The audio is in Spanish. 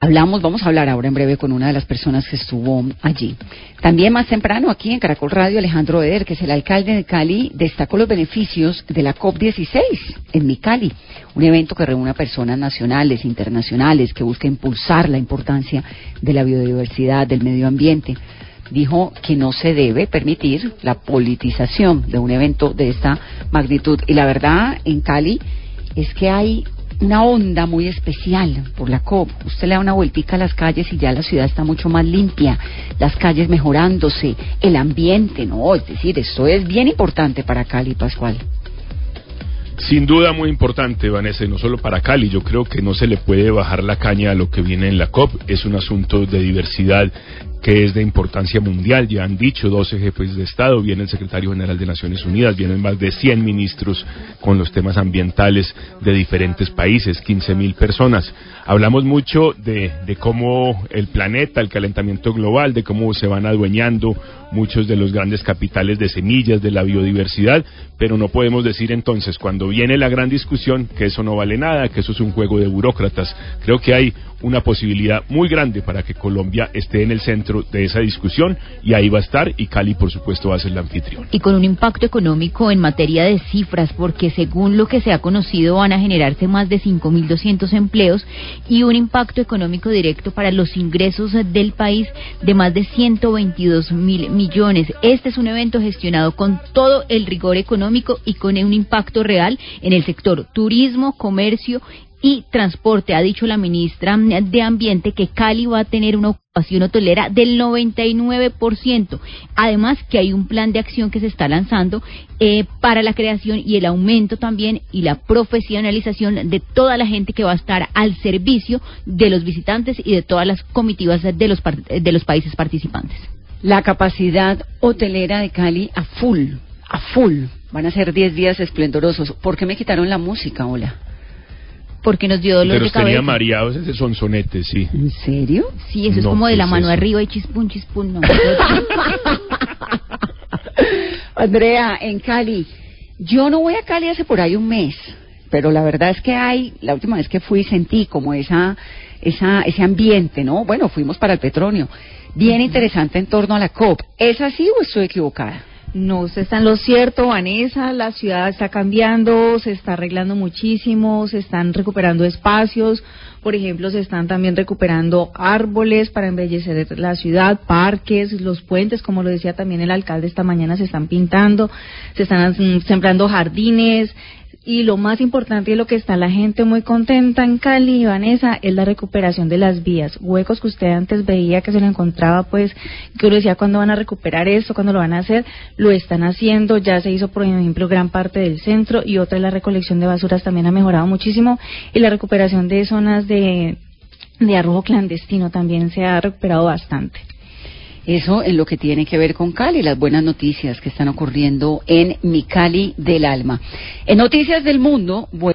Vamos a hablar ahora en breve con una de las personas que estuvo allí. También más temprano aquí en Caracol Radio, Alejandro Eder, que es el alcalde de Cali, destacó los beneficios de la COP16 en Mi Cali, un evento que reúne a personas nacionales, internacionales, que busca impulsar la importancia de la biodiversidad, del medio ambiente. Dijo que no se debe permitir la politización de un evento de esta magnitud. Y la verdad, en Cali, es que hay una onda muy especial por la COP. Usted le da una vueltica a las calles y ya la ciudad está mucho más limpia, las calles mejorándose, el ambiente, ¿no? Es decir, esto es bien importante para Cali, Pascual. Sin duda muy importante, Vanessa, y no solo para Cali. Yo creo que no se le puede bajar la caña a lo que viene en la COP. Es un asunto de diversidad que es de importancia mundial. Ya han dicho 12 jefes de Estado, viene el secretario general de Naciones Unidas, vienen más de 100 ministros con los temas ambientales de diferentes países, 15.000 personas. Hablamos mucho de cómo el planeta, el calentamiento global, de cómo se van adueñando muchos de los grandes capitales de semillas, de la biodiversidad, pero no podemos decir entonces, cuando viene la gran discusión, que eso no vale nada, que eso es un juego de burócratas. Creo que hay una posibilidad muy grande para que Colombia esté en el centro de esa discusión, y ahí va a estar, y Cali por supuesto va a ser la anfitrión. Y con un impacto económico en materia de cifras, porque según lo que se ha conocido van a generarse más de 5.200 empleos y un impacto económico directo para los ingresos del país de más de 122.000 millones. Este es un evento gestionado con todo el rigor económico y con un impacto real en el sector turismo, comercio y transporte. Ha dicho la ministra de Ambiente que Cali va a tener una ocupación hotelera del 99%. Además que hay un plan de acción que se está lanzando para la creación y el aumento también y la profesionalización de toda la gente que va a estar al servicio de los visitantes y de todas las comitivas de los países participantes. La capacidad hotelera de Cali a full. Van a ser 10 días esplendorosos. ¿Por qué me quitaron la música, hola? Porque nos dio dolor de cabeza. Tenía mareados ese sonsonete, sí. ¿En serio? Sí, eso es como de la mano arriba y chispún, no. Andrea, en Cali, yo no voy a Cali hace por ahí un mes, pero la verdad es que la última vez que fui sentí como ese ambiente, ¿no? Bueno, fuimos para el Petronio, bien interesante en torno a la COP. ¿Es así o estoy equivocada? No, usted está en lo cierto, Vanessa. La ciudad está cambiando, se está arreglando muchísimo, se están recuperando espacios. Por ejemplo, se están también recuperando árboles para embellecer la ciudad, parques, los puentes, como lo decía también el alcalde esta mañana, se están pintando, se están sembrando jardines. Y lo más importante y lo que está la gente muy contenta en Cali, Vanessa, es la recuperación de las vías. Huecos que usted antes veía que se lo encontraba, pues, que uno decía cuándo van a recuperar esto, cuándo lo van a hacer, lo están haciendo. Ya se hizo, por ejemplo, gran parte del centro, y otra es la recolección de basuras, también ha mejorado muchísimo, y la recuperación de zonas de arrojo clandestino también se ha recuperado bastante. Eso en lo que tiene que ver con Cali, las buenas noticias que están ocurriendo en Mi Cali del Alma. En Noticias del Mundo,